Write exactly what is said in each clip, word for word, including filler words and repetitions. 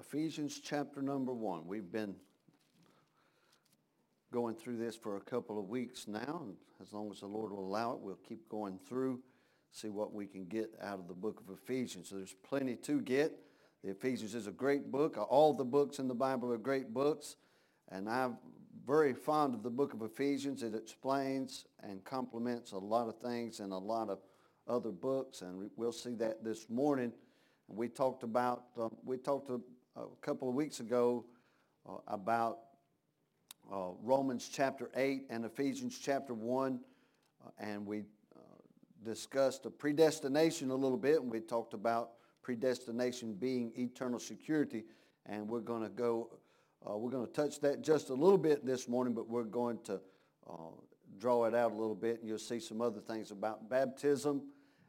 Ephesians chapter number one. We've been going through this for a couple of weeks now, and as long as the Lord will allow it, we'll keep going through, see what we can get out of the book of Ephesians. So there's plenty to get. The Ephesians is a great book. All the books in the Bible are great books, and I'm very fond of the book of Ephesians. It explains and complements a lot of things in a lot of other books, and we'll see that this morning. And we talked about, um, we talked a, a couple of weeks ago uh, about uh, Romans chapter eight and Ephesians chapter one, uh, and we uh, discussed a predestination a little bit, and we talked about predestination being eternal security, and we're going to go, uh, we're going to touch that just a little bit this morning, but we're going to uh, draw it out a little bit, and you'll see some other things about baptism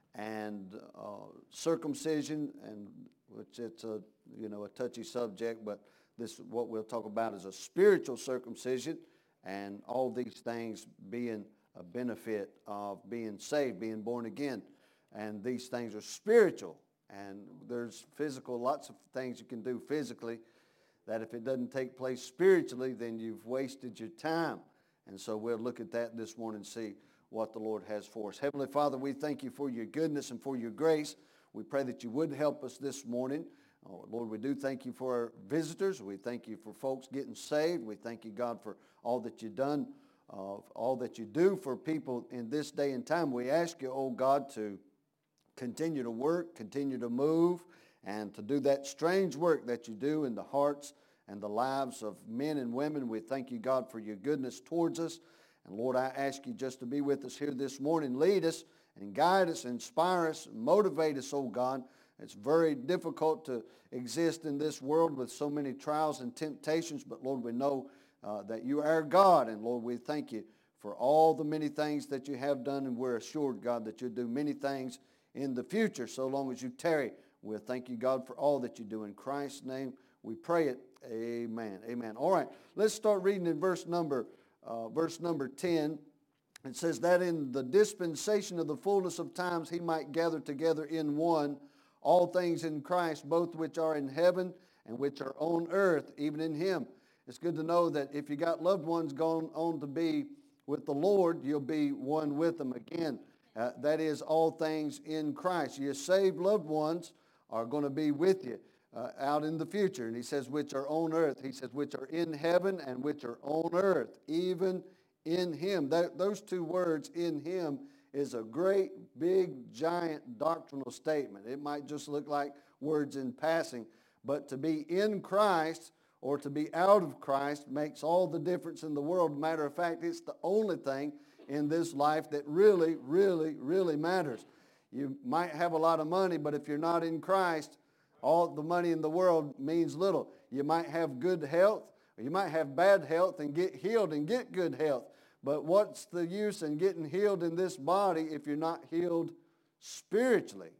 and uh, circumcision, and which it's a you know a touchy subject, but this what we'll talk about is a spiritual circumcision, and all these things being a benefit of being saved, being born again, and these things are spiritual. And there's physical, lots of things you can do physically that if it doesn't take place spiritually, then you've wasted your time. And so we'll look at that this morning and see what the Lord has for us. Heavenly Father, we thank you for your goodness and for your grace. We pray that you would help us this morning. Oh, Lord, we do thank you for our visitors. We thank you for folks getting saved. We thank you, God, for all that you've done, uh, all that you do for people in this day and time. We ask you, oh God, to continue to work, continue to move, and to do that strange work that you do in the hearts and the lives of men and women. We thank you, God, for your goodness towards us. And Lord, I ask you just to be with us here this morning. Lead us and guide us, inspire us, motivate us, oh God. It's very difficult to exist in this world with so many trials and temptations, but Lord, we know uh, that you are our God. And Lord, we thank you for all the many things that you have done, and we're assured, God, that you'll do many things in the future, so long as you tarry. We'll thank you, God, for all that you do. In Christ's name, we pray it. Amen. Amen. All right, let's start reading in verse number, uh, verse number ten. It says that in the dispensation of the fullness of times he might gather together in one all things in Christ, both which are in heaven and which are on earth, even in him. It's good to know that if you got loved ones going on to be with the Lord, you'll be one with them again. Uh, that is all things in Christ. Your saved loved ones are going to be with you uh, out in the future. And he says, which are on earth. He says, which are in heaven and which are on earth, even in him. That, those two words, in him, is a great, big, giant doctrinal statement. It might just look like words in passing, but to be in Christ or to be out of Christ makes all the difference in the world. Matter of fact, it's the only thing in this life that really, really, really matters. You might have a lot of money, but if you're not in Christ, all the money in the world means little. You might have good health, or you might have bad health and get healed and get good health. But what's the use in getting healed in this body if you're not healed spiritually?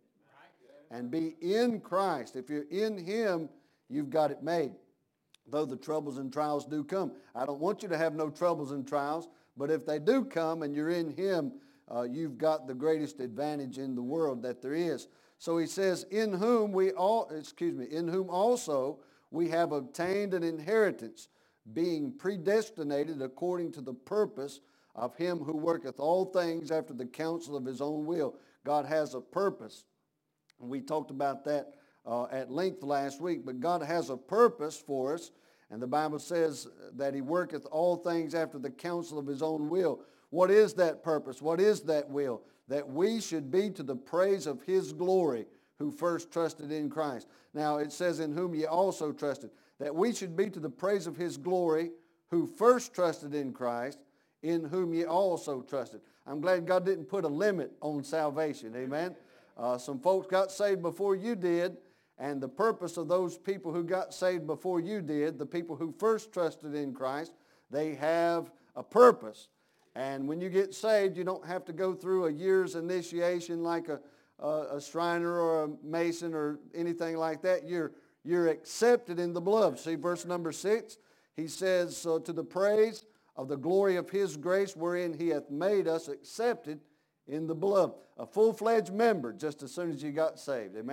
And be in Christ. If you're in him, you've got it made. Though the troubles and trials do come. I don't want you to have no troubles and trials, but if they do come and you're in him, uh, you've got the greatest advantage in the world that there is. So he says, in whom we all, excuse me, in whom also we have obtained an inheritance, being predestinated according to the purpose of him who worketh all things after the counsel of his own will. God has a purpose. And we talked about that uh, at length last week, but God has a purpose for us. And the Bible says that he worketh all things after the counsel of his own will. What is that purpose? What is that will? That we should be to the praise of his glory who first trusted in Christ. Now it says in whom ye also trusted. That we should be to the praise of his glory who first trusted in Christ, in whom ye also trusted. I'm glad God didn't put a limit on salvation. Amen. Uh, some folks got saved before you did. And the purpose of those people who got saved before you did, the people who first trusted in Christ, they have a purpose. And when you get saved, you don't have to go through a year's initiation like a, a, a Shriner or a Mason or anything like that. You're, you're accepted in the beloved. See verse number six? He says, so to the praise of the glory of his grace wherein he hath made us accepted in the beloved. A full-fledged member just as soon as you got saved. Amen?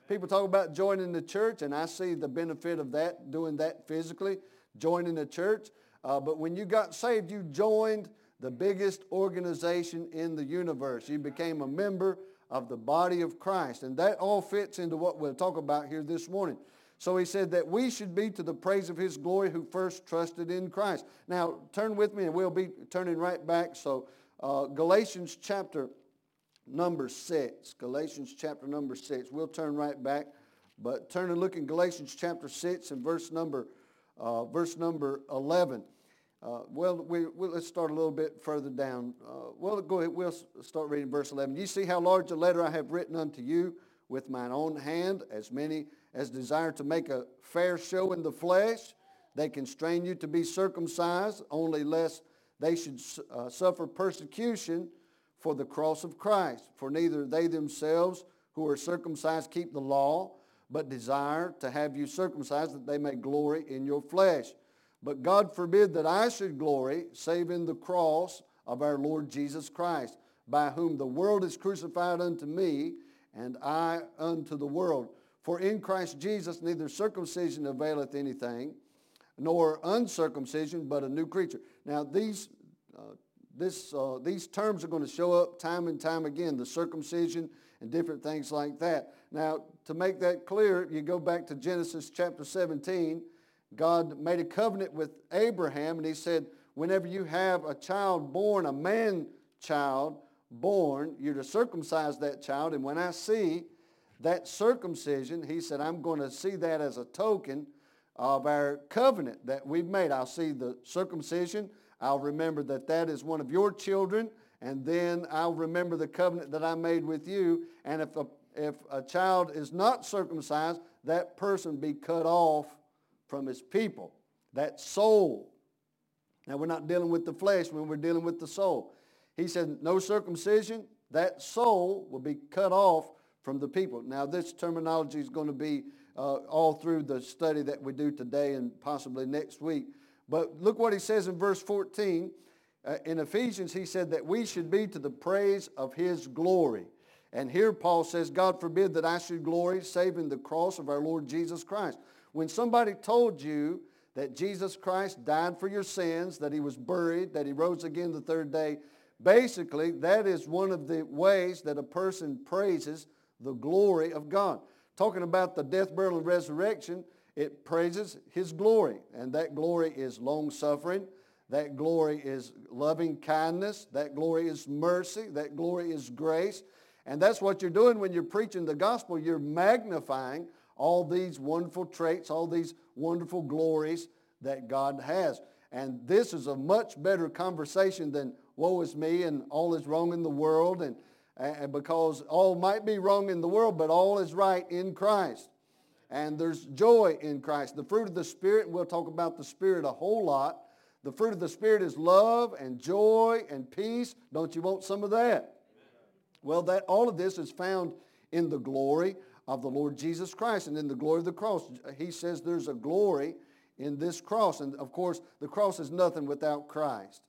people talk about joining the church, and I see the benefit of that, doing that physically, joining the church. Uh, but when you got saved, you joined the biggest organization in the universe. You became a member of the body of Christ. And that all fits into what we'll talk about here this morning. So he said that we should be to the praise of his glory who first trusted in Christ. Now, turn with me, and we'll be turning right back. So uh, Galatians chapter number six. Galatians chapter number six. We'll turn right back. But turn and look in Galatians chapter six and verse number, uh, verse number eleven. Uh, well, we, we'll, let's start a little bit further down. Uh, well, go ahead. We'll start reading verse eleven. You see how large a letter I have written unto you with mine own hand, as many as desire to make a fair show in the flesh. They constrain you to be circumcised, only lest they should uh, suffer persecution for the cross of Christ. For neither they themselves who are circumcised keep the law, but desire to have you circumcised, that they may glory in your flesh. But God forbid that I should glory, save in the cross of our Lord Jesus Christ, by whom the world is crucified unto me, and I unto the world. For in Christ Jesus neither circumcision availeth anything, nor uncircumcision, but a new creature. Now these, uh, this, uh, these terms are going to show up time and time again, the circumcision and different things like that. Now, to make that clear, you go back to Genesis chapter seventeen. God made a covenant with Abraham, and he said, whenever you have a child born, a man-child born, you're to circumcise that child. And when I see that circumcision, he said, I'm going to see that as a token of our covenant that we've made. I'll see the circumcision. I'll remember that that is one of your children, and then I'll remember the covenant that I made with you. And if a, if a child is not circumcised, that person be cut off from his people, that soul. Now, we're not dealing with the flesh when we're dealing with the soul. He said, no circumcision, that soul will be cut off from the people. Now, this terminology is going to be uh, all through the study that we do today and possibly next week. But look what he says in verse fourteen. Uh, in Ephesians, he said that we should be to the praise of his glory. And here Paul says, God forbid that I should glory, save in the cross of our Lord Jesus Christ. When somebody told you that Jesus Christ died for your sins, that he was buried, that he rose again the third day, basically that is one of the ways that a person praises the glory of God. Talking about the death, burial, and resurrection, it praises his glory. And that glory is long-suffering. That glory is loving kindness. That glory is mercy. That glory is grace. And that's what you're doing when you're preaching the gospel. You're magnifying all these wonderful traits, all these wonderful glories that God has. And this is a much better conversation than woe is me and all is wrong in the world. And, and because all might be wrong in the world, but all is right in Christ. And there's joy in Christ. The fruit of the Spirit, and we'll talk about the Spirit a whole lot. The fruit of the Spirit is love and joy and peace. Don't you want some of that? Well, that all of this is found in the glory of the Lord Jesus Christ and in the glory of the cross. He says there's a glory in this cross. And of course, the cross is nothing without Christ.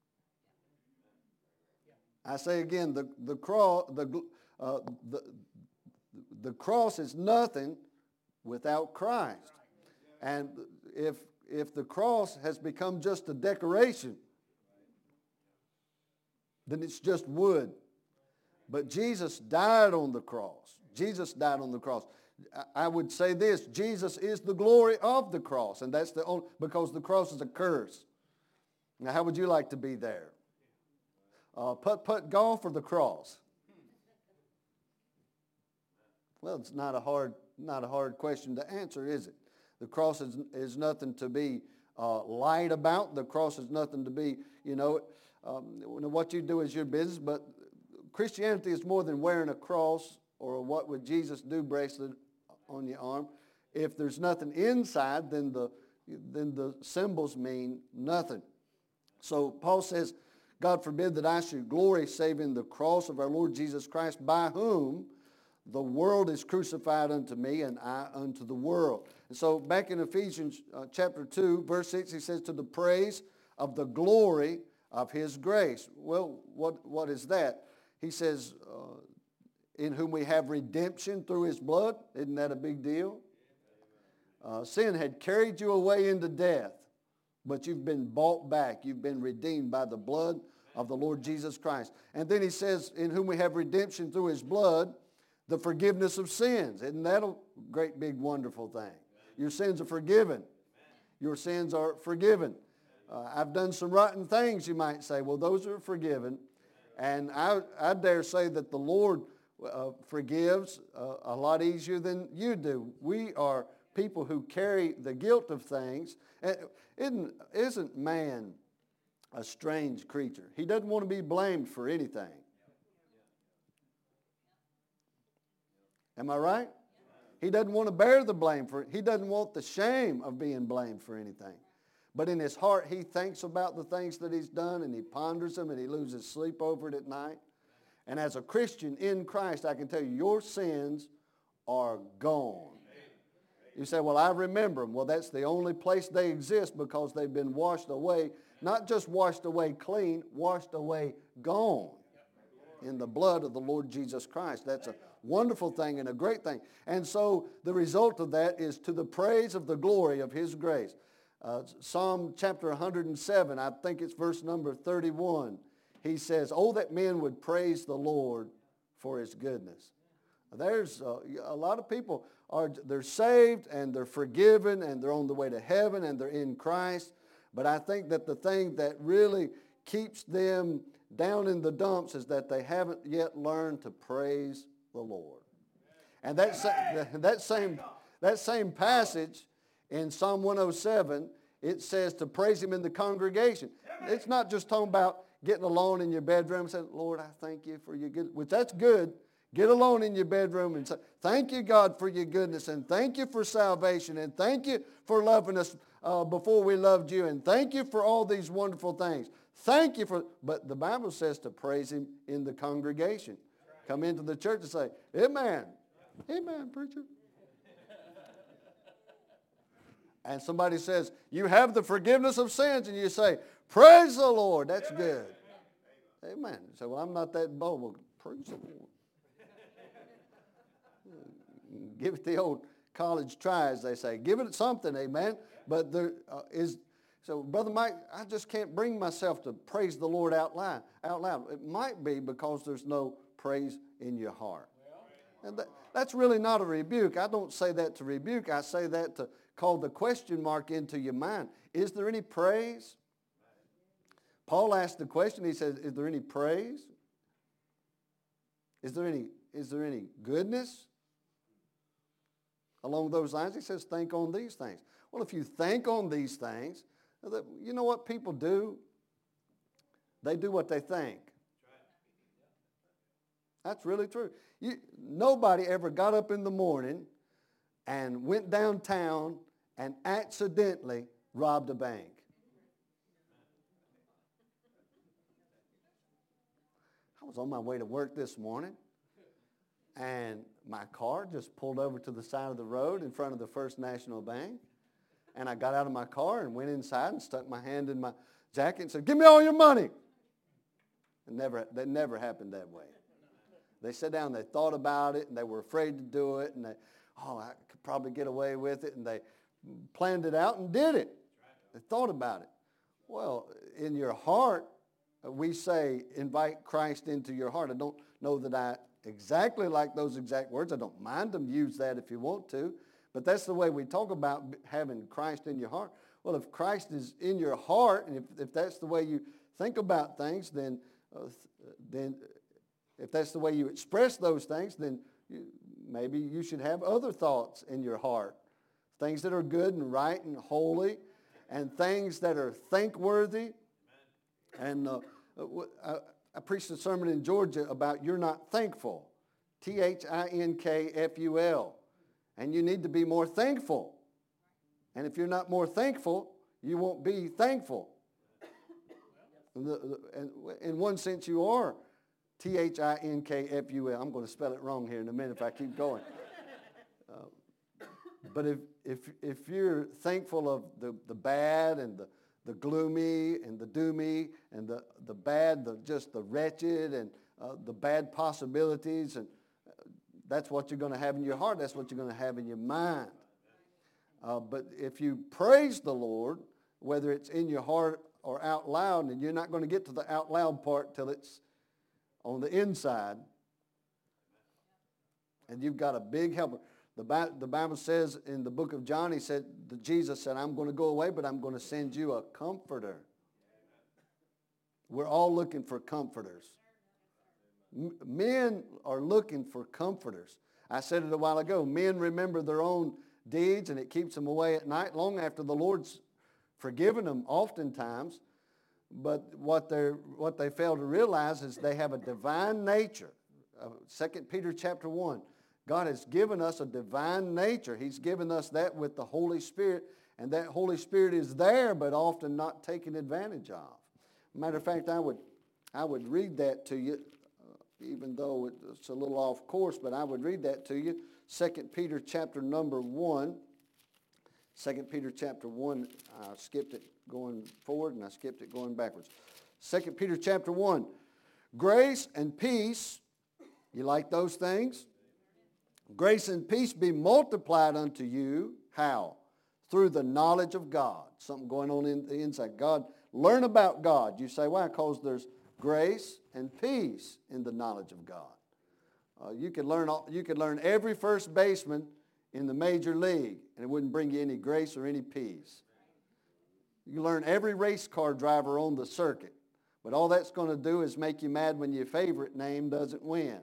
I say again, the, the, cross, the, uh, the, the cross is nothing without Christ. And if, if the cross has become just a decoration, then it's just wood. But Jesus died on the cross. Jesus died on the cross. I would say this, Jesus is the glory of the cross, and that's the only, because the cross is a curse. Now, how would you like to be there? Uh, putt-putt golf or the cross? Well, it's not a hard, not a hard question to answer, is it? The cross is, is nothing to be uh, lied about. The cross is nothing to be, you know, um, what you do is your business, but Christianity is more than wearing a cross or a what would Jesus do bracelet on your arm. If there's nothing inside, then the, then the symbols mean nothing. So Paul says, God forbid that I should glory save in the cross of our Lord Jesus Christ, by whom the world is crucified unto me and I unto the world. And so back in Ephesians uh, chapter two, verse six, he says, to the praise of the glory of his grace. Well, what, what is that? He says, uh, in whom we have redemption through his blood. Isn't that a big deal? Uh, sin had carried you away into death, but you've been bought back. You've been redeemed by the blood of the Lord Jesus Christ. And then he says, in whom we have redemption through his blood, the forgiveness of sins. Isn't that a great, big, wonderful thing? Your sins are forgiven. Your sins are forgiven. Uh, I've done some rotten things, you might say. Well, those are forgiven. And I, I dare say that the Lord uh, forgives uh, a lot easier than you do. We are people who carry the guilt of things. Isn't, isn't man a strange creature? He doesn't want to be blamed for anything. Am I right? He doesn't want to bear the blame for it. He doesn't want the shame of being blamed for anything. But in his heart, he thinks about the things that he's done, and he ponders them, and he loses sleep over it at night. And as a Christian in Christ, I can tell you, your sins are gone. You say, well, I remember them. Well, that's the only place they exist because they've been washed away. Not just washed away clean, washed away gone in the blood of the Lord Jesus Christ. That's a wonderful thing and a great thing. And so the result of that is to the praise of the glory of his grace. Uh, Psalm chapter one hundred seven, I think it's verse number thirty-one. He says, oh, that men would praise the Lord for his goodness. There's uh, a lot of people, are they're saved and they're forgiven and they're on the way to heaven and they're in Christ. But I think that the thing that really keeps them down in the dumps is that they haven't yet learned to praise the Lord. And that, that, same, that same passage in Psalm one oh seven, it says to praise him in the congregation. It's not just talking about getting alone in your bedroom and saying, Lord, I thank you for your good, which that's good. Get alone in your bedroom and say, thank you, God, for your goodness, and thank you for salvation, and thank you for loving us uh, before we loved you, and thank you for all these wonderful things. Thank you for, but the Bible says to praise him in the congregation. Come into the church and say, amen. Amen, preacher. And somebody says, you have the forgiveness of sins, and you say, praise the Lord. That's good. Amen. You say, well, I'm not that bold. Well, praise the Lord. Give it the old college try, as they say. Give it something, amen. But there uh, is, so Brother Mike, I just can't bring myself to praise the Lord out loud. Out loud. It might be because there's no praise in your heart. And that, that's really not a rebuke. I don't say that to rebuke. I say that to call the question mark into your mind. Is there any praise? Paul asked the question. He says, is there any praise? Is there any, is there any goodness? Along those lines, he says, think on these things. Well, if you think on these things, you know what people do? They do what they think. That's really true. You, nobody ever got up in the morning and went downtown and accidentally robbed a bank. I was on my way to work this morning, and my car just pulled over to the side of the road in front of the First National Bank. And I got out of my car and went inside and stuck my hand in my jacket and said, give me all your money. It never, that never happened that way. They sat down, they thought about it, and they were afraid to do it. And they, oh, I could probably get away with it. And they planned it out and did it. They thought about it. Well, in your heart, we say, invite Christ into your heart. I don't know that I exactly like those exact words. I don't mind them. Use that if you want to. But that's the way we talk about having Christ in your heart. Well, if Christ is in your heart, and if, if that's the way you think about things, then, uh, then if that's the way you express those things, then you, maybe you should have other thoughts in your heart. Things that are good and right and holy, and things that are thankworthy. And uh, I, I preached a sermon in Georgia about you're not thankful. T H I N K F U L. And you need to be more thankful. And if you're not more thankful, you won't be thankful. And in one sense, you are T H I N K F U L. I'm going to spell it wrong here in a minute if I keep going. Uh, but if, if, if you're thankful of the, the bad and the, the gloomy and the doomy and the, the bad, the, just the wretched and uh, the bad possibilities, and that's what you're going to have in your heart. That's what you're going to have in your mind. Uh, but if you praise the Lord, whether it's in your heart or out loud, and you're not going to get to the out loud part till it's on the inside, and you've got a big helper. The, Bi- the Bible says in the book of John, he said, the, Jesus said, I'm going to go away, but I'm going to send you a comforter. We're all looking for comforters. M- men are looking for comforters. I said it a while ago. Men remember their own deeds, and it keeps them away at night long after the Lord's forgiven them oftentimes. But what they what they fail to realize is they have a divine nature. Uh, Second Peter chapter one. God has given us a divine nature. He's given us that with the Holy Spirit, and that Holy Spirit is there, but often not taken advantage of. Matter of fact, I would I would read that to you, uh, even though it's a little off course, but I would read that to you. Second Peter chapter number one. Second Peter chapter one, I skipped it going forward and I skipped it going backwards. Second Peter chapter one, grace and peace, you like those things? Grace and peace be multiplied unto you, how? Through the knowledge of God. Something going on in the inside. God, learn about God. You say, why? Because there's grace and peace in the knowledge of God. Uh, you could learn you could learn every first baseman in the major league, and it wouldn't bring you any grace or any peace. You learn every race car driver on the circuit, but all that's going to do is make you mad when your favorite name doesn't win.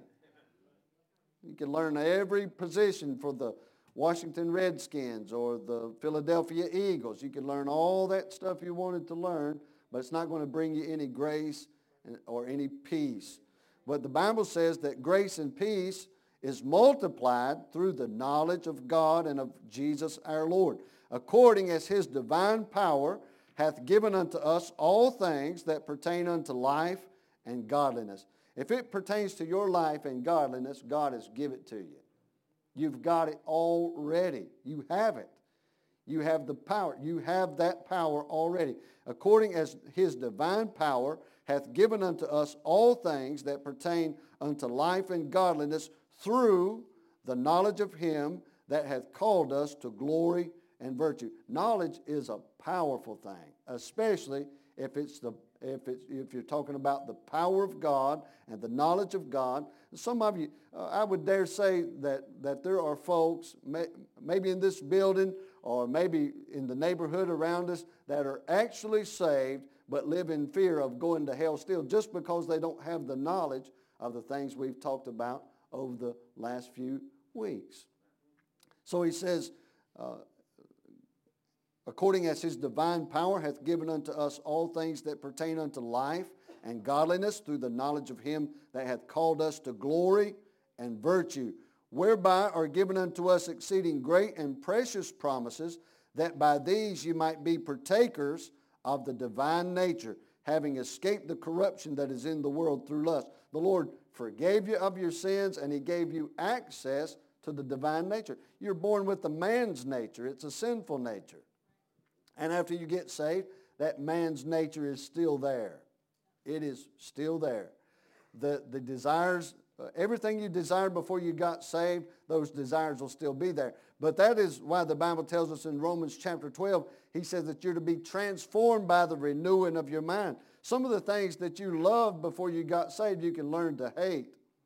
You can learn every position for the Washington Redskins or the Philadelphia Eagles. You can learn all that stuff you wanted to learn, but it's not going to bring you any grace or any peace. But the Bible says that grace and peace is multiplied through the knowledge of God and of Jesus our Lord, according as his divine power hath given unto us all things that pertain unto life and godliness. If it pertains to your life and godliness, God has given it to you. You've got it already. You have it. You have the power. You have that power already. According as his divine power hath given unto us all things that pertain unto life and godliness through the knowledge of him that hath called us to glory and virtue. Knowledge is a powerful thing, especially if it's the if it's if you're talking about the power of God and the knowledge of God. Some of you, uh, I would dare say that that there are folks, may, maybe in this building or maybe in the neighborhood around us, that are actually saved but live in fear of going to hell still, just because they don't have the knowledge of the things we've talked about over the last few weeks. So he says, uh, according as his divine power hath given unto us all things that pertain unto life and godliness through the knowledge of him that hath called us to glory and virtue, whereby are given unto us exceeding great and precious promises, that by these you might be partakers of the divine nature, having escaped the corruption that is in the world through lust. The Lord forgave you of your sins, and he gave you access to the divine nature. You're born with a man's nature. It's a sinful nature. And after you get saved, that man's nature is still there. It is still there. The, the desires, uh, everything you desired before you got saved, those desires will still be there. But that is why the Bible tells us in Romans chapter twelve, he says that you're to be transformed by the renewing of your mind. Some of the things that you loved before you got saved, you can learn to hate.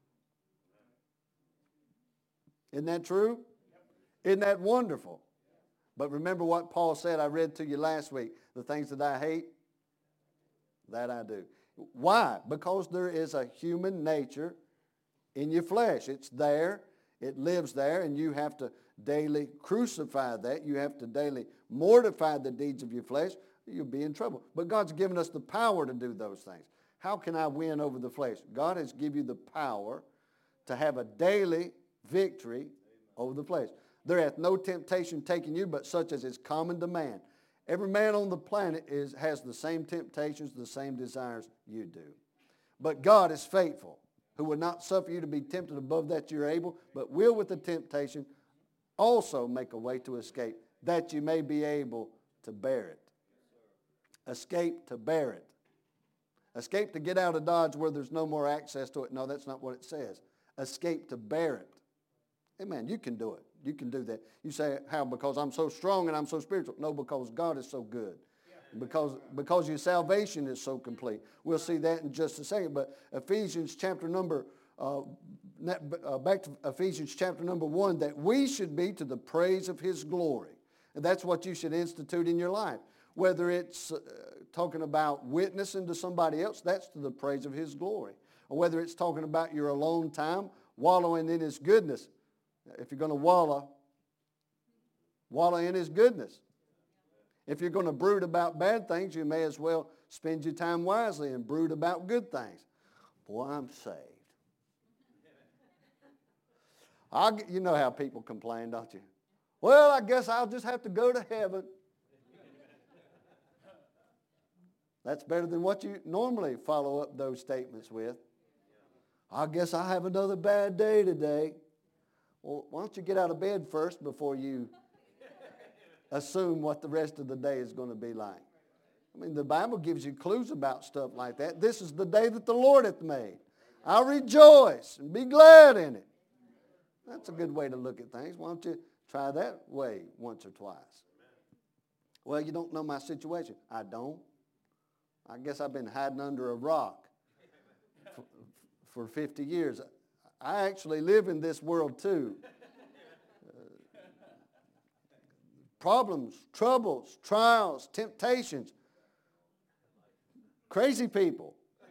Isn't that true? Isn't that wonderful? But remember what Paul said, I read to you last week, the things that I hate, that I do. Why? Because there is a human nature in your flesh. It's there, it lives there, and you have to daily crucify that. You have to daily mortify the deeds of your flesh. You'll be in trouble. But God's given us the power to do those things. How can I win over the flesh? God has given you the power to have a daily victory over the flesh. There hath no temptation taken you, but such as is common to man. Every man on the planet is, has the same temptations, the same desires you do. But God is faithful, who will not suffer you to be tempted above that you're able, but will with the temptation also make a way to escape, that you may be able to bear it. Escape to bear it. Escape to get out of Dodge where there's no more access to it. No, that's not what it says. Escape to bear it. Amen. You can do it. You can do that. You say, how? Because I'm so strong and I'm so spiritual. No, because God is so good. Because, because your salvation is so complete. We'll see that in just a second. But Ephesians chapter number, uh, uh, back to Ephesians chapter number one, that we should be to the praise of His glory. And that's what you should institute in your life. Whether it's uh, talking about witnessing to somebody else, that's to the praise of His glory. Or whether it's talking about your alone time, wallowing in His goodness. If you're going to wallow, wallow in His goodness. If you're going to brood about bad things, you may as well spend your time wisely and brood about good things. Boy, I'm saved. I'll, you know how people complain, don't you? Well, I guess I'll just have to go to heaven. That's better than what you normally follow up those statements with. I guess I have another bad day today. Well, why don't you get out of bed first before you assume what the rest of the day is going to be like? I mean, the Bible gives you clues about stuff like that. This is the day that the Lord hath made. I'll rejoice and be glad in it. That's a good way to look at things. Why don't you try that way once or twice? Well, you don't know my situation. I don't. I guess I've been hiding under a rock for, for fifty years. I actually live in this world too. Uh, problems, troubles, trials, temptations, crazy people.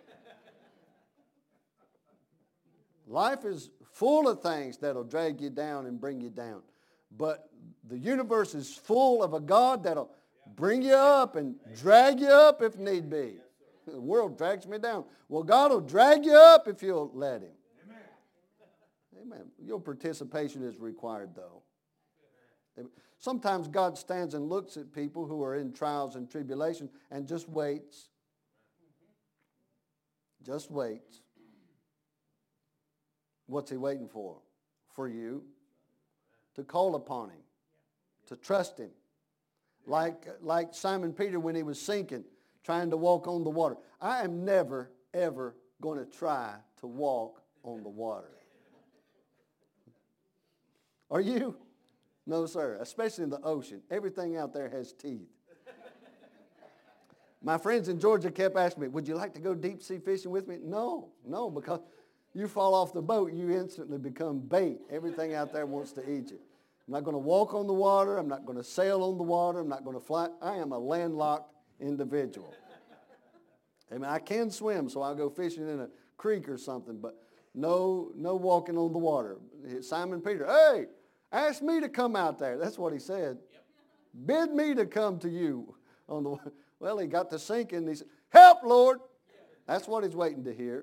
Life is full of things that'll drag you down and bring you down. But the universe is full of a God that'll bring you up and drag you up if need be. The world drags me down. Well, God will drag you up if you'll let Him. Amen. Your participation is required, though. Sometimes God stands and looks at people who are in trials and tribulation and just waits. Just waits. What's He waiting for? For you to call upon Him, to trust Him. Like, like Simon Peter when he was sinking, trying to walk on the water. I am never, ever going to try to walk on the water. Are you? No, sir. Especially in the ocean. Everything out there has teeth. My friends in Georgia kept asking me, would you like to go deep sea fishing with me? No, no, because you fall off the boat, you instantly become bait. Everything out there wants to eat you. I'm not going to walk on the water. I'm not going to sail on the water. I'm not going to fly. I am a landlocked individual. I mean, I can swim, so I'll go fishing in a creek or something, but no, no walking on the water. Simon Peter, hey, ask me to come out there. That's what he said. Yep. Bid me to come to you on the water. Well, he got to sinking, and he said, help, Lord. That's what he's waiting to hear.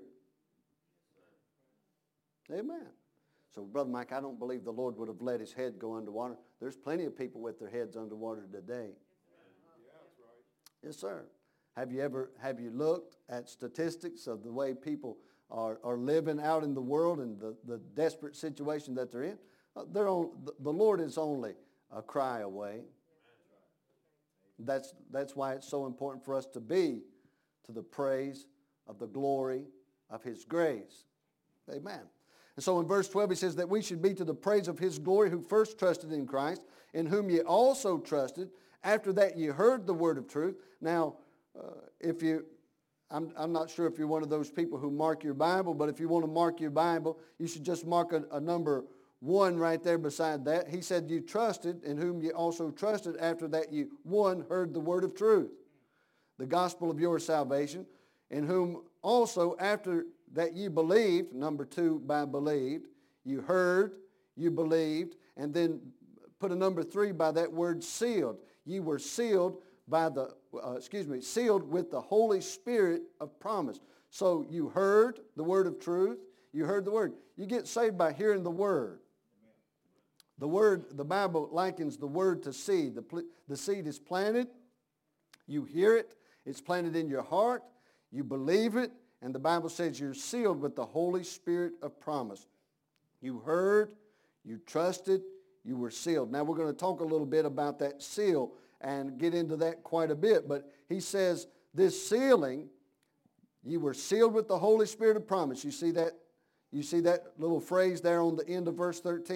Amen. So, Brother Mike, I don't believe the Lord would have let his head go underwater. There's plenty of people with their heads underwater today. Yeah, that's right. Yes, sir. Have you ever, have you looked at statistics of the way people are, are living out in the world and the, the desperate situation that they're in? Uh, they're on, the, the Lord is only a cry away. That's, that's why it's so important for us to be to the praise of the glory of His grace. Amen. And so in verse twelve he says that we should be to the praise of His glory who first trusted in Christ, in whom ye also trusted, after that ye heard the word of truth. Now, uh, if you, I'm, I'm not sure if you're one of those people who mark your Bible, but if you want to mark your Bible, you should just mark a, a number one right there beside that. He said you trusted, in whom ye also trusted, after that you, one, heard the word of truth, the gospel of your salvation, in whom also after that ye believed, number two, by believed, you heard, you believed, and then put a number three by that word sealed. Ye were sealed by the, uh, excuse me, sealed with the Holy Spirit of promise. So you heard the word of truth, you heard the word. You get saved by hearing the word. The word, the Bible likens the word to seed. The, pl- the seed is planted, you hear it, it's planted in your heart, you believe it, and the Bible says you're sealed with the Holy Spirit of promise. You heard, you trusted, you were sealed. Now we're going to talk a little bit about that seal and get into that quite a bit. But he says this sealing, you were sealed with the Holy Spirit of promise. You see that? You see that little phrase there on the end of verse thirteen?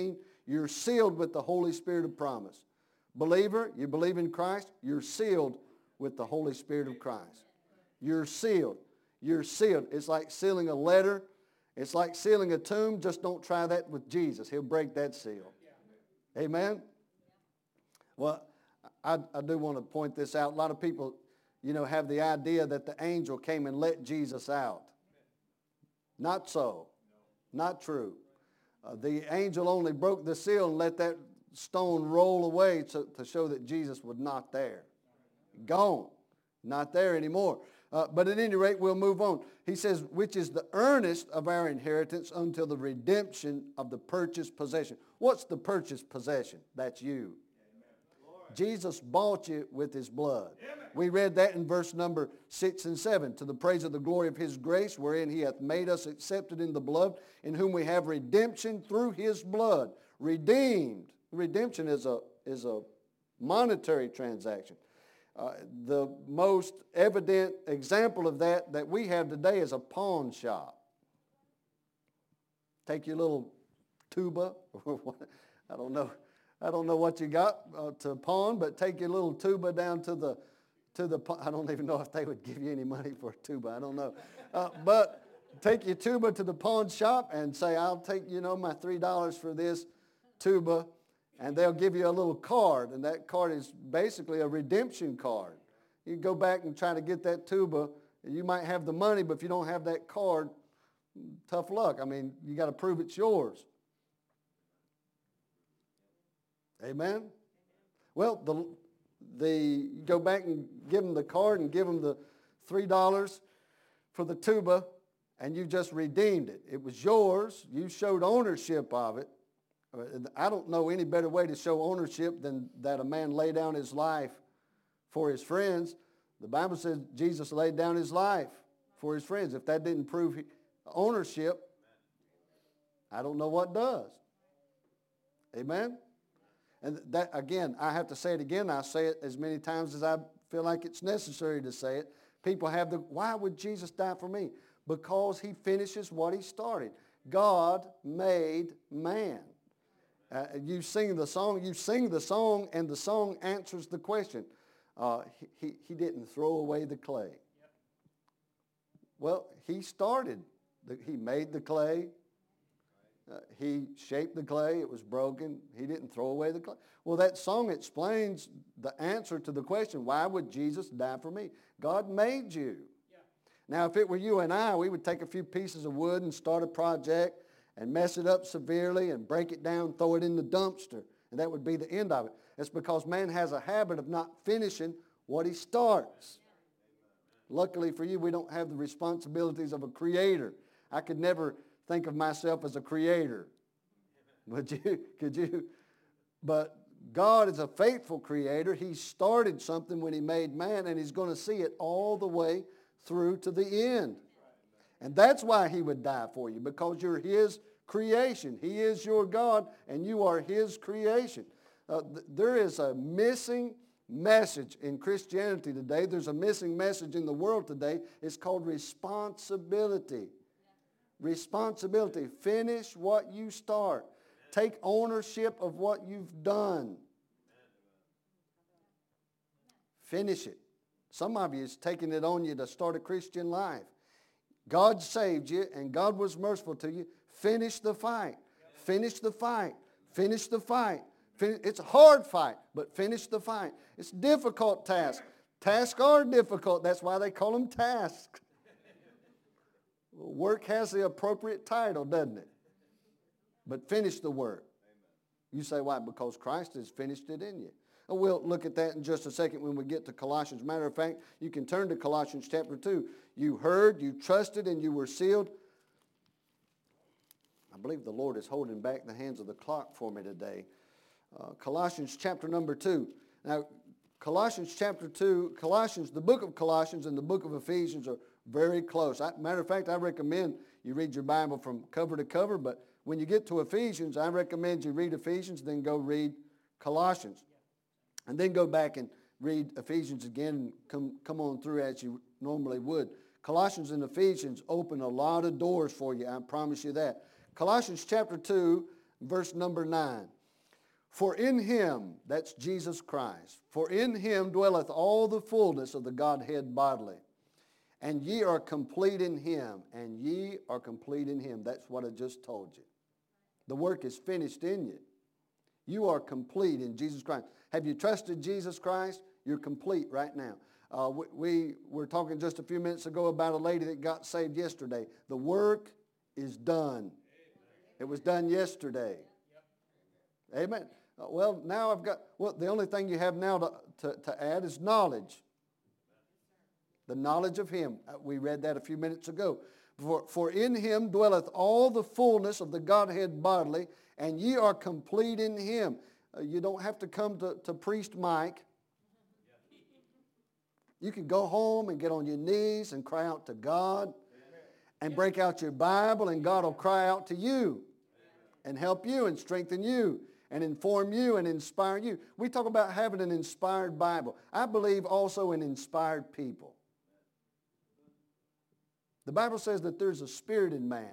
You're sealed with the Holy Spirit of promise. Believer, you believe in Christ, you're sealed with the Holy Spirit of Christ. You're sealed. You're sealed. It's like sealing a letter. It's like sealing a tomb. Just don't try that with Jesus. He'll break that seal. Amen? Well, I, I do want to point this out. A lot of people, you know, have the idea that the angel came and let Jesus out. Not so. Not true. Uh, the angel only broke the seal and let that stone roll away to, to show that Jesus was not there. Gone. Not there anymore. Uh, but at any rate, we'll move on. He says, which is the earnest of our inheritance until the redemption of the purchased possession. What's the purchased possession? That's you. Jesus bought you with his blood. We read that in verse number six and seven. To the praise of the glory of his grace, wherein he hath made us accepted in the beloved, in whom we have redemption through his blood. Redeemed. Redemption is a, is a monetary transaction. Uh, the most evident example of that that we have today is a pawn shop. Take your little tuba, I don't know, I don't know what you got uh, to pawn, but take your little tuba down to the, to the, I don't even know if they would give you any money for a tuba, I don't know. Uh, but take your tuba to the pawn shop and say, I'll take, you know, my three dollars for this tuba. And they'll give you a little card, and that card is basically a redemption card. You go back and try to get that tuba. You might have the money, but if you don't have that card, tough luck. I mean, you got to prove it's yours. Amen? Well, the, the, you go back and give them the card and give them the three dollars for the tuba, and you just redeemed it. It was yours. You showed ownership of it. I don't know any better way to show ownership than that a man lay down his life for his friends. The Bible says Jesus laid down his life for his friends. If that didn't prove ownership, I don't know what does. Amen? And that, again, I have to say it again. I say it as many times as I feel like it's necessary to say it. People have the, why would Jesus die for me? Because he finishes what he started. God made man. Uh, you sing the song, you sing the song, and the song answers the question. Uh, he, he, he didn't throw away the clay. Yep. Well, he started. The, he made the clay. Uh, he shaped the clay. It was broken. He didn't throw away the clay. Well, that song explains the answer to the question, why would Jesus die for me? God made you. Yeah. Now, if it were you and I, we would take a few pieces of wood and start a project and mess it up severely and break it down, throw it in the dumpster, and that would be the end of it. It's because man has a habit of not finishing what he starts. Luckily for you, we don't have the responsibilities of a creator. I could never think of myself as a creator. Would you? Could you? But God is a faithful creator. He started something when he made man, and he's going to see it all the way through to the end. And that's why he would die for you, because you're his creation. He is your God, and you are his creation. Uh, th- there is a missing message in Christianity today. There's a missing message in the world today. It's called responsibility. Responsibility. Finish what you start. Take ownership of what you've done. Finish it. Some of you is taking it on you to start a Christian life. God saved you, and God was merciful to you. Finish the fight. Finish the fight. Finish the fight. Fin- it's a hard fight, but finish the fight. It's a difficult task. Tasks are difficult. That's why they call them tasks. Work has the appropriate title, doesn't it? But finish the work. You say, why? Because Christ has finished it in you. And we'll look at that in just a second when we get to Colossians. Matter of fact, you can turn to Colossians chapter two. You heard, you trusted, and you were sealed. I believe the Lord is holding back the hands of the clock for me today. Uh, Colossians chapter number two. Now, Colossians chapter two, Colossians, the book of Colossians and the book of Ephesians are very close. I, matter of fact, I recommend you read your Bible from cover to cover, but when you get to Ephesians, I recommend you read Ephesians, then go read Colossians. And then go back and read Ephesians again and come, come on through as you normally would. Colossians and Ephesians open a lot of doors for you, I promise you that. Colossians chapter two, verse number nine. For in him, that's Jesus Christ, for in him dwelleth all the fullness of the Godhead bodily. And ye are complete in him, and ye are complete in him. That's what I just told you. The work is finished in you. You are complete in Jesus Christ. Have you trusted Jesus Christ? You're complete right now. Uh, we, we were talking just a few minutes ago about a lady that got saved yesterday. The work is done. It was done yesterday. Amen. Uh, well, now I've got, well, the only thing you have now to, to, to add is knowledge. The knowledge of him. Uh, we read that a few minutes ago. For, for in him dwelleth all the fullness of the Godhead bodily, and ye are complete in him. Uh, you don't have to come to, to Priest Mike. You can go home and get on your knees and cry out to God and break out your Bible, and God will cry out to you and help you and strengthen you and inform you and inspire you. We talk about having an inspired Bible. I believe also in inspired people. The Bible says that there's a spirit in man.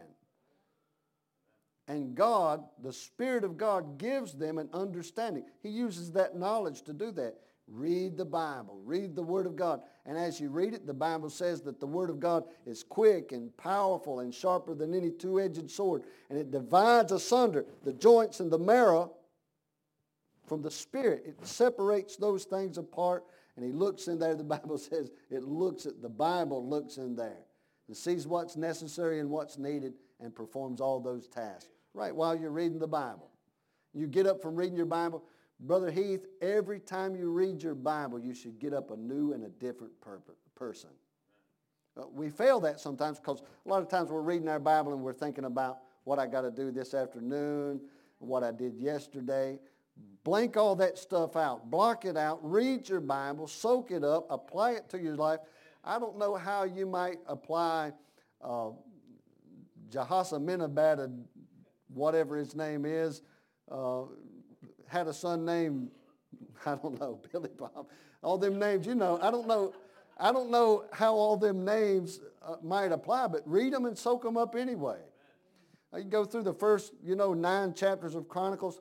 And God, the Spirit of God, gives them an understanding. He uses that knowledge to do that. Read the Bible. Read the Word of God. And as you read it, the Bible says that the Word of God is quick and powerful and sharper than any two-edged sword. And it divides asunder the joints and the marrow from the Spirit. It separates those things apart. And he looks in there, the Bible says, it looks at, the Bible looks in there and sees what's necessary and what's needed and performs all those tasks. Right while you're reading the Bible. You get up from reading your Bible. Brother Heath, every time you read your Bible, you should get up a new and a different purpose, person. Uh, we fail that sometimes because a lot of times we're reading our Bible and we're thinking about what I got to do this afternoon, what I did yesterday. Blank all that stuff out. Block it out. Read your Bible. Soak it up. Apply it to your life. I don't know how you might apply uh, Jehoshaphat, whatever his name is, uh, had a son named, I don't know, Billy Bob, all them names, you know, I don't know, I don't know how all them names uh, might apply, but read them and soak them up anyway. Uh, you go through the first, you know, nine chapters of Chronicles.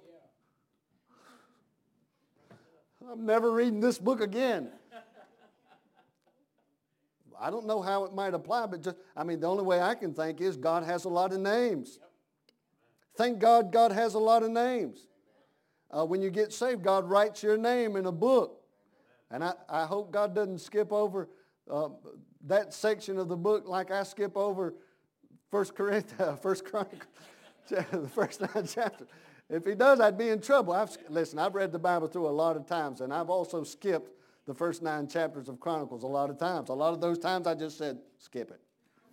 I'm never reading this book again. I don't know how it might apply, but just, I mean, the only way I can think is God has a lot of names. Thank God God has a lot of names. Uh, when you get saved, God writes your name in a book. And I, I hope God doesn't skip over uh, that section of the book like I skip over First Corinthians, First Chronicles, the first nine chapters. If he does, I'd be in trouble. I've, listen, I've read the Bible through a lot of times, and I've also skipped the first nine chapters of Chronicles a lot of times. A lot of those times I just said, skip it.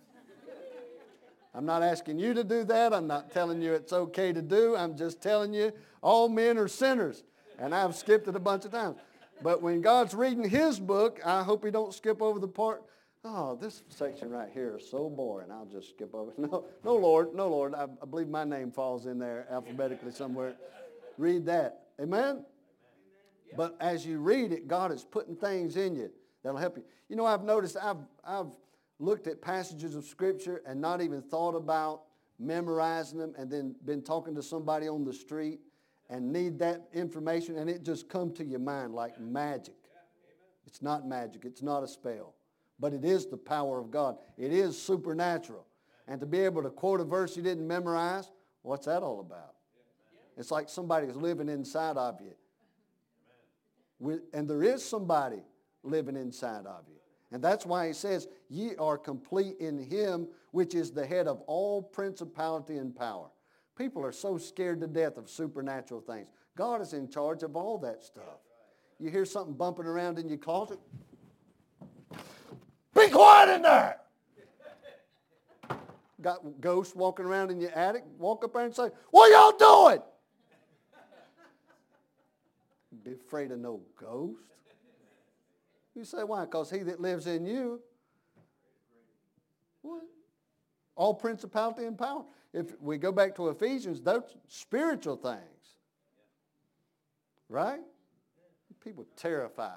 I'm not asking you to do that. I'm not telling you it's okay to do. I'm just telling you all men are sinners. And I've skipped it a bunch of times. But when God's reading his book, I hope he don't skip over the part, oh, this section right here is so boring. I'll just skip over it. No, no, Lord, no, Lord. I, I believe my name falls in there alphabetically somewhere. Read that. Amen? But as you read it, God is putting things in you that'll help you. You know, I've noticed, I've, I've looked at passages of Scripture and not even thought about memorizing them, and then been talking to somebody on the street and need that information, and it just come to your mind like magic. It's not magic. It's not a spell. But it is the power of God. It is supernatural. And to be able to quote a verse you didn't memorize, what's that all about? It's like somebody's living inside of you. And there is somebody living inside of you. And that's why he says, ye are complete in him, which is the head of all principality and power. People are so scared to death of supernatural things. God is in charge of all that stuff. You hear something bumping around in your closet? Be quiet in there! Got ghosts walking around in your attic? Walk up there and say, what y'all doing? Be afraid of no ghost. You say, why? Because he that lives in you, what? All principality and power. If we go back to Ephesians, those spiritual things. Right? People terrified.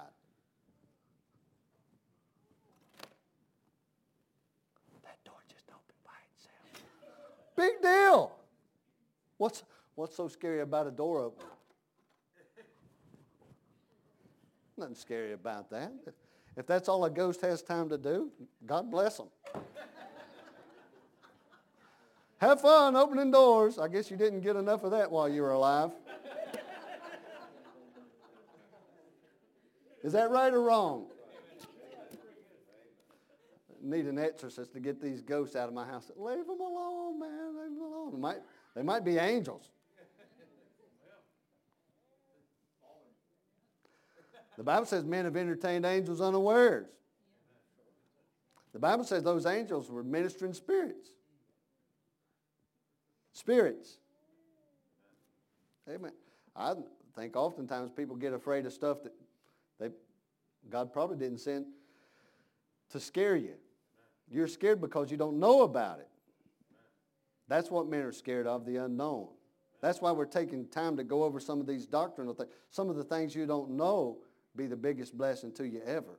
That door just opened by itself. Big deal. What's, what's so scary about a door opening? nothing scary about that. If that's all a ghost has time to do, God bless them. Have fun opening doors. I guess you didn't get enough of that while you were alive. Is that right or wrong? Need an exorcist to get these ghosts out of my house. Leave them alone, man. Leave them alone. They might, they might be angels. The Bible says men have entertained angels unawares. The Bible says those angels were ministering spirits. Spirits. Amen. I think oftentimes people get afraid of stuff that they, God probably didn't send to scare you. You're scared because you don't know about it. That's what men are scared of, the unknown. That's why we're taking time to go over some of these doctrinal things. Some of the things you don't know be the biggest blessing to you ever.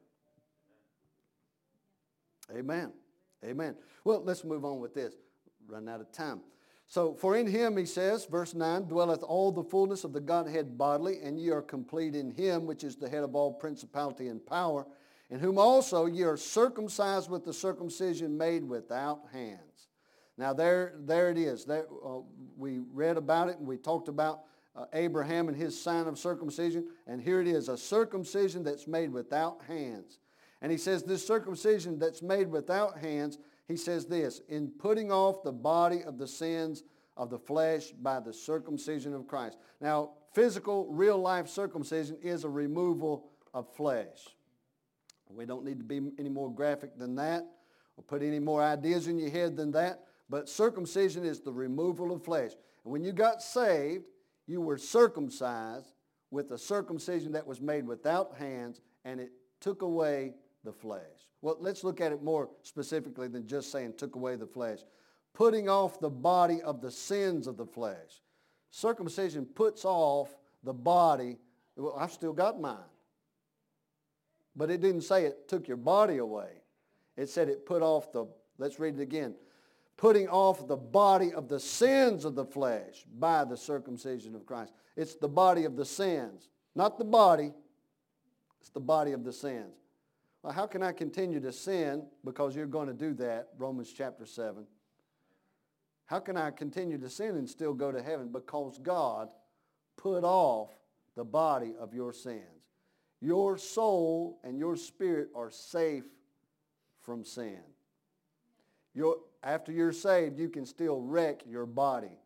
Amen. Amen. Well, let's move on with this. Run out of time. So, for in him, he says, verse nine, dwelleth all the fullness of the Godhead bodily, and ye are complete in him, which is the head of all principality and power, in whom also ye are circumcised with the circumcision made without hands. Now, there, there it is. There, uh, we read about it, and we talked about uh, Abraham and his sign of circumcision, and here it is, a circumcision that's made without hands. And he says this circumcision that's made without hands, he says this, in putting off the body of the sins of the flesh by the circumcision of Christ. Now, physical, real-life circumcision is a removal of flesh. We don't need to be any more graphic than that or put any more ideas in your head than that, but circumcision is the removal of flesh. And when you got saved, you were circumcised with a circumcision that was made without hands, and it took away the flesh. Well, let's look at it more specifically than just saying took away the flesh. Putting off the body of the sins of the flesh. Circumcision puts off the body. Well, I've still got mine. But it didn't say it took your body away. It said it put off the, let's read it again. Putting off the body of the sins of the flesh by the circumcision of Christ. It's the body of the sins. Not the body. It's the body of the sins. Well, how can I continue to sin? Because you're going to do that, Romans chapter seven. How can I continue to sin and still go to heaven? Because God put off the body of your sins. Your soul and your spirit are safe from sin. Your, after you're saved, you can still wreck your body.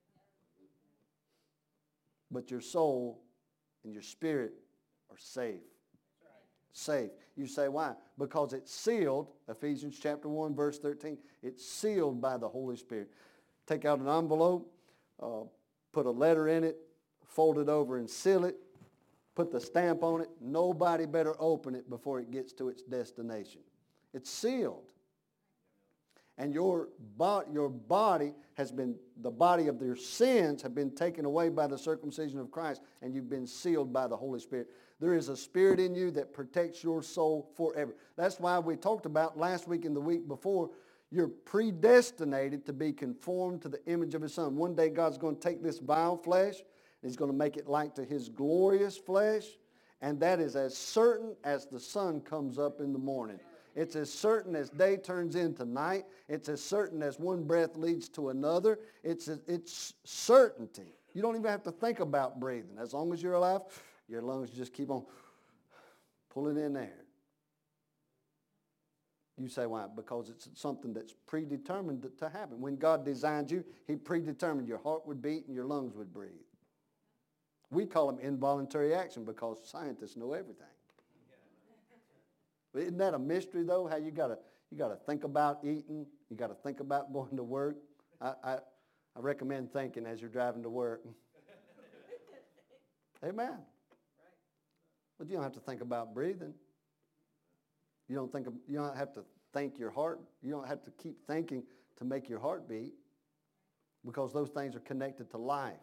But your soul and your spirit are safe. Safe. You say, why? Because it's sealed, Ephesians chapter one, verse thirteen, it's sealed by the Holy Spirit. Take out an envelope, uh, put a letter in it, fold it over and seal it, put the stamp on it. Nobody better open it before it gets to its destination. It's sealed. And your, bo- your body has been, the body of your sins have been taken away by the circumcision of Christ, and you've been sealed by the Holy Spirit. There is a spirit in you that protects your soul forever. That's why we talked about last week and the week before, you're predestinated to be conformed to the image of his Son. One day God's going to take this vile flesh, and he's going to make it like to his glorious flesh, and that is as certain as the sun comes up in the morning. It's as certain as day turns into night. It's as certain as one breath leads to another. It's, it's certainty. You don't even have to think about breathing. As long as you're alive, your lungs just keep on pulling in air. You say, why? Because it's something that's predetermined to happen. When God designed you, he predetermined your heart would beat and your lungs would breathe. We call them involuntary action because scientists know everything. Isn't that a mystery, though, how you gotta you gotta think about eating, you gotta think about going to work? I, I, I recommend thinking as you're driving to work. Amen. But you don't have to think about breathing. You don't think of, you don't have to think your heart. You don't have to keep thinking to make your heart beat, because those things are connected to life.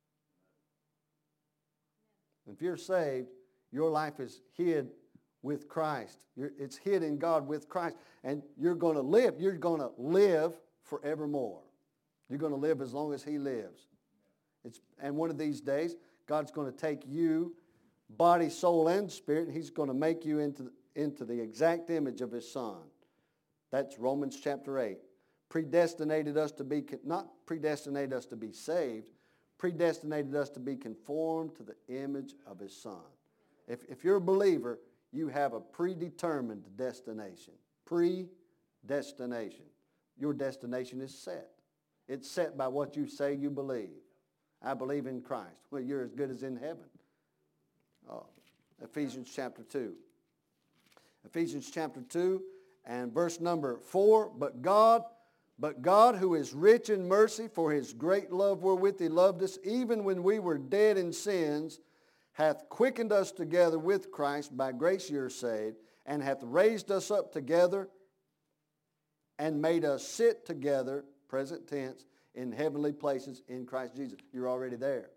If you're saved, your life is hid with Christ. You're, it's hid in God with Christ. And you're going to live. You're going to live forevermore. You're going to live as long as he lives. It's, and one of these days, God's going to take you body, soul, and spirit. He's going to make you into, into the exact image of His Son. That's Romans chapter eight. Predestinated us to be, not predestinated us to be saved, predestinated us to be conformed to the image of His Son. If, if you're a believer, you have a predetermined destination. Predestination. Your destination is set. It's set by what you say you believe. I believe in Christ. Well, you're as good as in heaven. Oh, Ephesians chapter two. Ephesians chapter two and verse number four. But God, but God who is rich in mercy for His great love wherewith He loved us, even when we were dead in sins, hath quickened us together with Christ. By grace ye are saved, and hath raised us up together and made us sit together, present tense, in heavenly places in Christ Jesus. You're already there.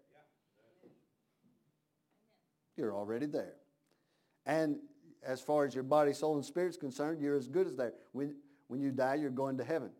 You're already there. And as far as your body, soul, and spirit is concerned, you're as good as there. When, when you die, you're going to heaven.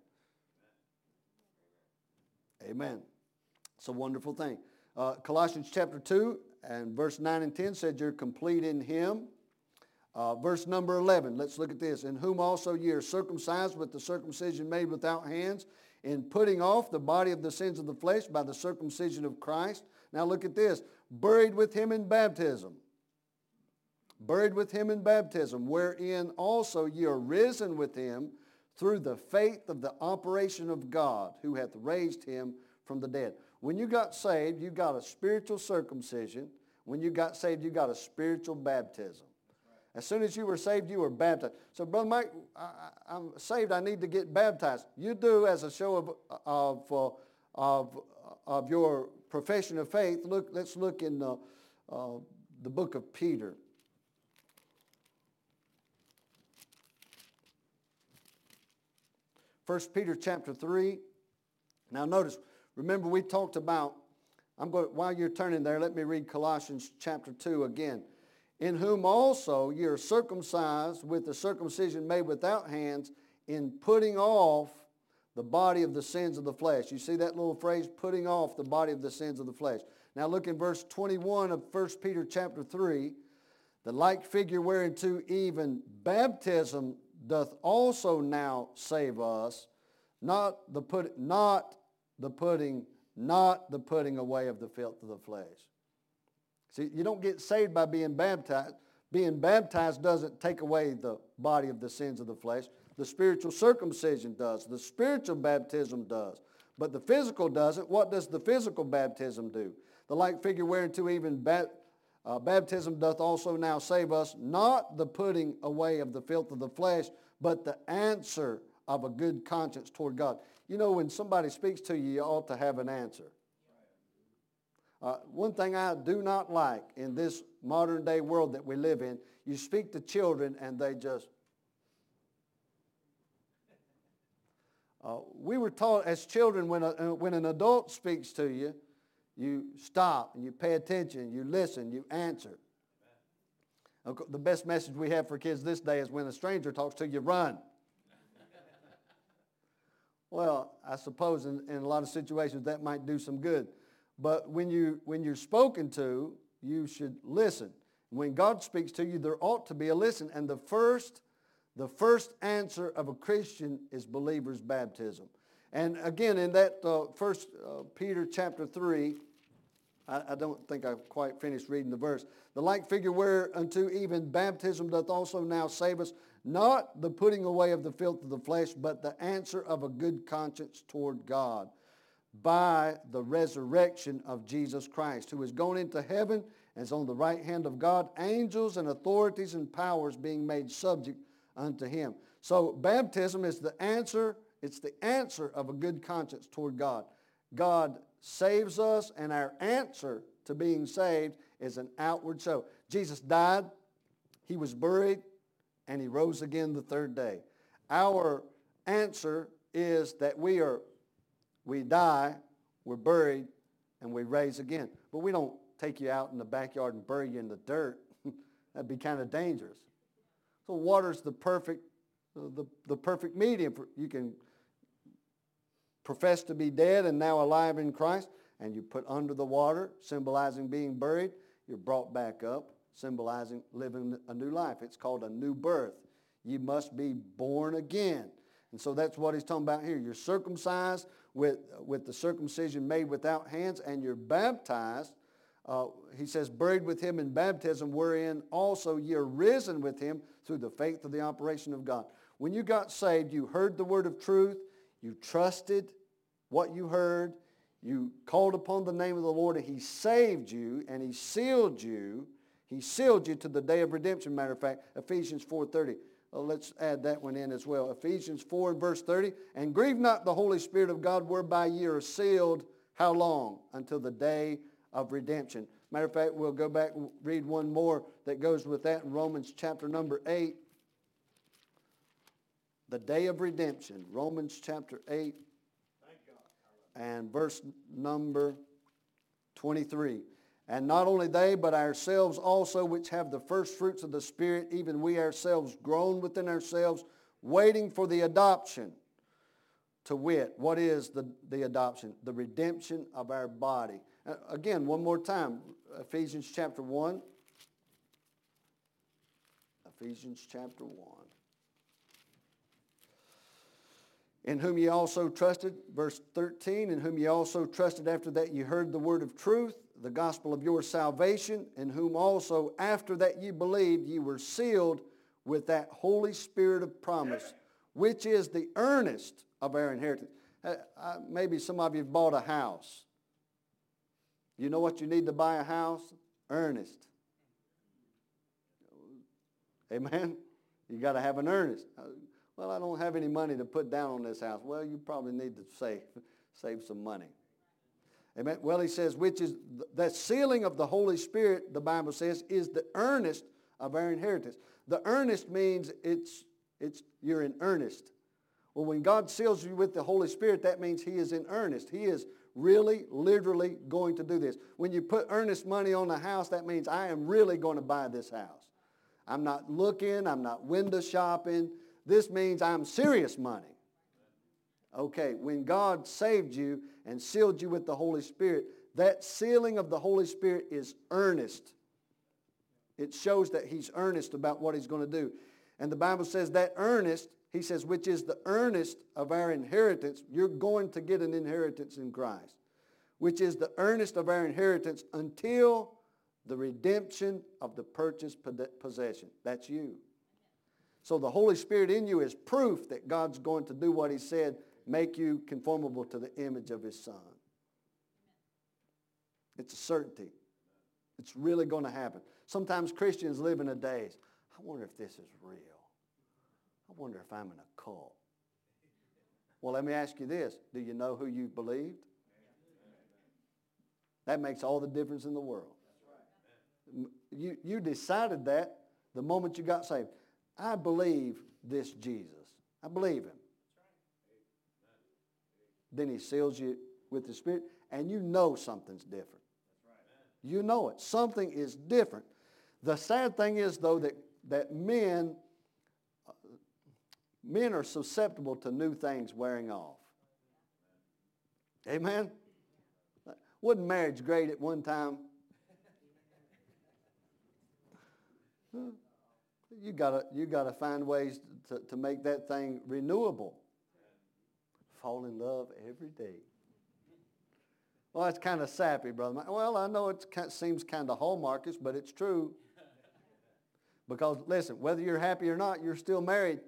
Amen. It's a wonderful thing. Uh, Colossians chapter two and verse nine and ten said you're complete in Him. Uh, verse number eleven, let's look at this. In whom also ye are circumcised with the circumcision made without hands, in putting off the body of the sins of the flesh by the circumcision of Christ. Now look at this. Buried with Him in baptism. Buried with Him in baptism, wherein also ye are risen with Him through the faith of the operation of God, who hath raised Him from the dead. When you got saved, you got a spiritual circumcision. When you got saved, you got a spiritual baptism. As soon as you were saved, you were baptized. So, Brother Mike, I, I'm saved, I need to get baptized. You do as a show of, of, uh, of, of your profession of faith. Look, let's look in the, uh, the book of Peter. First Peter chapter three. Now notice, remember we talked about, I'm going, while you're turning there, let me read Colossians chapter two again. In whom also ye are circumcised with the circumcision made without hands, in putting off the body of the sins of the flesh. You see that little phrase, putting off the body of the sins of the flesh. Now look in verse twenty-one of First Peter chapter three. The like figure whereunto even baptism doth also now save us, not the put, not the putting, not the putting away of the filth of the flesh. See, you don't get saved by being baptized. Being baptized doesn't take away the body of the sins of the flesh. The spiritual circumcision does. The spiritual baptism does. But the physical doesn't. What does the physical baptism do? The like figure whereunto even bat, uh, baptism doth also now save us, not the putting away of the filth of the flesh, but the answer of a good conscience toward God. You know, when somebody speaks to you, you ought to have an answer. Uh, one thing I do not like in this modern day world that we live in, you speak to children and they just... Uh, we were taught as children when, a, uh, when an adult speaks to you, you stop and you pay attention, you listen, you answer. Amen. The best message we have for kids this day is when a stranger talks to you, run. Well, I suppose in, in a lot of situations that might do some good. But when, you, when you're spoken to, you should listen. When God speaks to you, there ought to be a listen. And the first, the first answer of a Christian is believer's baptism. And again, in that uh, first uh, Peter chapter three, I, I don't think I've quite finished reading the verse. The like figure whereunto even baptism doth also now save us, not the putting away of the filth of the flesh, but the answer of a good conscience toward God, by the resurrection of Jesus Christ, who is gone into heaven and is on the right hand of God, angels and authorities and powers being made subject unto Him. So baptism is the answer, it's the answer of a good conscience toward God. God saves us, and our answer to being saved is an outward show. Jesus died, He was buried, and He rose again the third day. Our answer is that we are We die, we're buried, and we raise again. But we don't take you out in the backyard and bury you in the dirt. That'd be kind of dangerous. So water's the perfect, the, the perfect medium. For, you can profess to be dead and now alive in Christ, and you put under the water, symbolizing being buried. You're brought back up, symbolizing living a new life. It's called a new birth. You must be born again. And so that's what he's talking about here. You're circumcised with, with the circumcision made without hands, and you're baptized. Uh, he says, buried with him in baptism, wherein also you're risen with him through the faith of the operation of God. When you got saved, you heard the word of truth, you trusted what you heard, you called upon the name of the Lord, and he saved you, and he sealed you. He sealed you to the day of redemption, matter of fact, Ephesians four thirty. Well, let's add that one in as well. Ephesians four and verse thirty. And grieve not the Holy Spirit of God, whereby ye are sealed, how long? Until the day of redemption. Matter of fact, we'll go back and read one more that goes with that in Romans chapter number eight. The day of redemption. Romans chapter eight and verse number twenty-three. And not only they, but ourselves also, which have the first fruits of the Spirit, even we ourselves groan within ourselves, waiting for the adoption. To wit, what is the, the adoption? The redemption of our body. Uh, again, one more time, Ephesians chapter one. Ephesians chapter one. In whom ye also trusted, verse thirteen, in whom ye also trusted after that ye heard the word of truth, the gospel of your salvation, in whom also after that ye believed ye were sealed with that Holy Spirit of promise, which is the earnest of our inheritance. Uh, uh, maybe some of you have bought a house. You know what you need to buy a house? Earnest. Amen? You got to have an earnest. Uh, well, I don't have any money to put down on this house. Well, you probably need to save, save some money. Amen. Well, he says, which is the sealing of the Holy Spirit, the Bible says, is the earnest of our inheritance. The earnest means it's, it's you're in earnest. Well, when God seals you with the Holy Spirit, that means he is in earnest. He is really, literally going to do this. When you put earnest money on a house, that means I am really going to buy this house. I'm not looking. I'm not window shopping. This means I'm serious money. Okay, when God saved you and sealed you with the Holy Spirit, that sealing of the Holy Spirit is earnest. It shows that he's earnest about what he's going to do. And the Bible says that earnest, he says, which is the earnest of our inheritance. You're going to get an inheritance in Christ. Which is the earnest of our inheritance until the redemption of the purchased possession. That's you. So the Holy Spirit in you is proof that God's going to do what he said, make you conformable to the image of his Son. It's a certainty. It's really going to happen. Sometimes Christians live in a daze. I wonder if this is real. I wonder if I'm in a cult. Well, let me ask you this. Do you know who you believed? That makes all the difference in the world. You, you decided that the moment you got saved. I believe this Jesus. I believe him. Then he seals you with the Spirit, and you know something's different. You know it. Something is different. The sad thing is, though, that, that men, uh, men are susceptible to new things wearing off. Amen? Wasn't marriage great at one time? You gotta, you gotta find ways to, to make that thing renewable. Fall in love every day. Well, that's kind of sappy, brother. Well, I know it seems kind of hallmarkish, but it's true. Because, listen, whether you're happy or not, you're still married.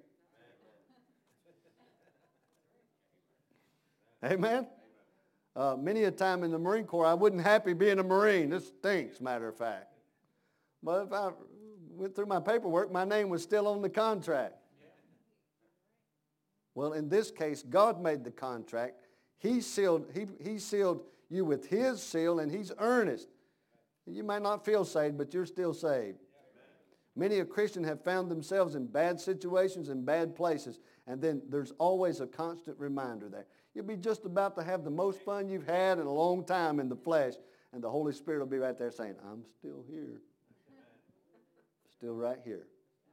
Amen? Uh, many a time in the Marine Corps, I wasn't happy being a Marine. This stinks, matter of fact. But if I went through my paperwork, my name was still on the contract. Well, in this case, God made the contract. He sealed, he, he sealed you with his seal, and he's earnest. You might not feel saved, but you're still saved. Many a Christian have found themselves in bad situations and bad places, and then there's always a constant reminder there. You'll be just about to have the most fun you've had in a long time in the flesh, and the Holy Spirit will be right there saying, I'm still here. Still right here.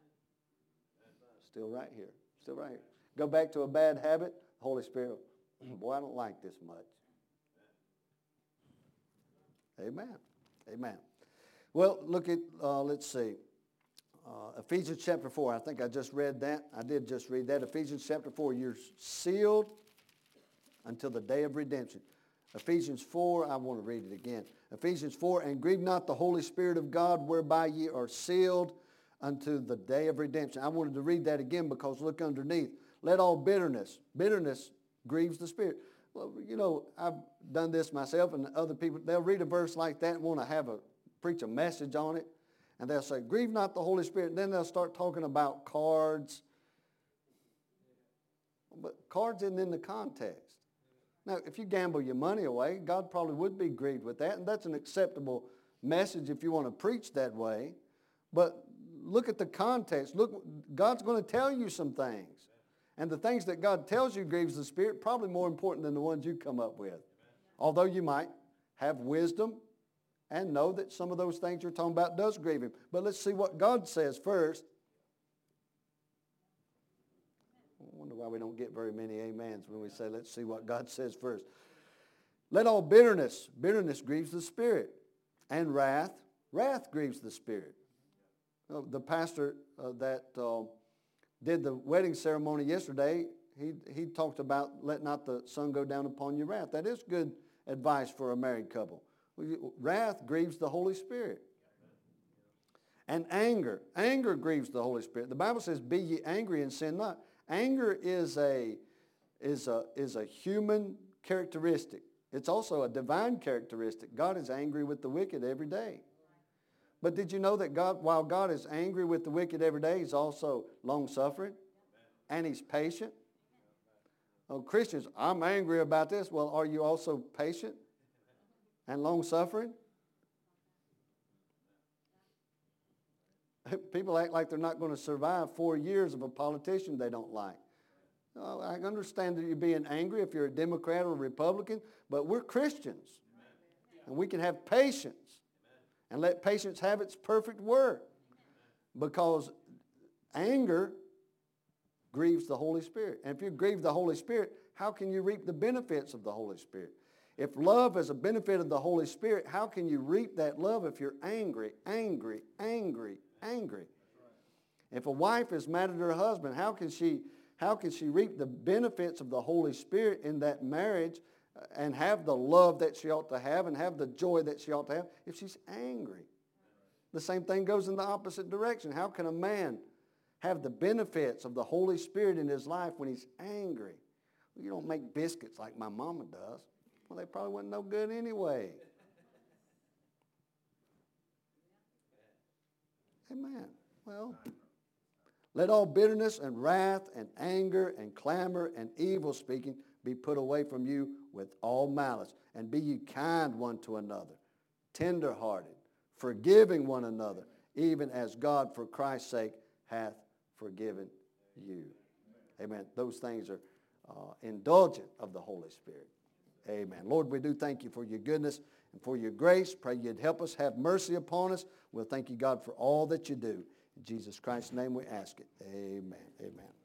Still right here. Still right here. Go back to a bad habit, the Holy Spirit, boy, I don't like this much. Amen. Amen. Well, look at, uh, let's see, uh, Ephesians chapter four. I think I just read that. I did just read that. Ephesians chapter four, you're sealed until the day of redemption. Ephesians four, I want to read it again. Ephesians four, and grieve not the Holy Spirit of God, whereby ye are sealed unto the day of redemption. I wanted to read that again because look underneath. Let all bitterness, bitterness grieves the Spirit. Well, you know, I've done this myself and other people, they'll read a verse like that and want to have a, preach a message on it. And they'll say, grieve not the Holy Spirit. And then they'll start talking about cards. But cards isn't in the context. Now, if you gamble your money away, God probably would be grieved with that. And that's an acceptable message if you want to preach that way. But look at the context. Look, God's going to tell you some things. And the things that God tells you grieves the Spirit, probably more important than the ones you come up with. Although you might have wisdom and know that some of those things you're talking about does grieve Him. But let's see what God says first. I wonder why we don't get very many amens when we say, let's see what God says first. Let all bitterness, bitterness grieves the Spirit. And wrath, wrath grieves the Spirit. Uh, the pastor uh, that uh, did the wedding ceremony yesterday, he, he talked about let not the sun go down upon your wrath. That is good advice for a married couple. Wrath grieves the Holy Spirit. And anger, anger grieves the Holy Spirit. The Bible says, be ye angry and sin not. Anger is a, is a, is a human characteristic. It's also a divine characteristic. God is angry with the wicked every day. But did you know that God, while God is angry with the wicked every day, He's also long-suffering and He's patient? Oh, Christians, I'm angry about this. Well, are you also patient and long-suffering? People act like they're not going to survive four years of a politician they don't like. Oh, I understand that you're being angry if you're a Democrat or a Republican, but we're Christians. And we can have patience. And let patience have its perfect work. Because anger grieves the Holy Spirit. And if you grieve the Holy Spirit, how can you reap the benefits of the Holy Spirit? If love is a benefit of the Holy Spirit, how can you reap that love if you're angry, angry, angry, angry? If a wife is mad at her husband, how can she, how can she reap the benefits of the Holy Spirit in that marriage and have the love that she ought to have and have the joy that she ought to have if she's angry? The same thing goes in the opposite direction. How can a man have the benefits of the Holy Spirit in his life when he's angry? Well, you don't make biscuits like my mama does. Well, they probably wasn't no good anyway. Amen. Well, let all bitterness and wrath and anger and clamor and evil speaking be put away from you with all malice. And be ye kind one to another, tender-hearted, forgiving one another, even as God for Christ's sake hath forgiven you. Amen. Those things are uh, indulgent of the Holy Spirit. Amen. Lord, we do thank you for your goodness and for your grace. Pray you'd help us, have mercy upon us. We'll thank you, God, for all that you do. In Jesus Christ's name we ask it. Amen. Amen.